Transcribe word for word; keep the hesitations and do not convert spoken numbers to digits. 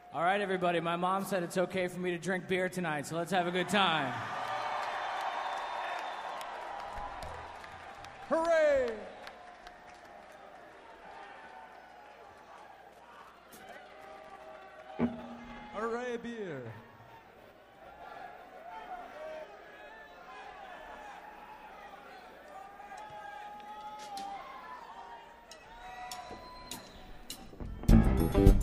All right, everybody, my mom said it's okay for me to drink beer tonight, so let's have a good time. Hooray! Hooray, beer!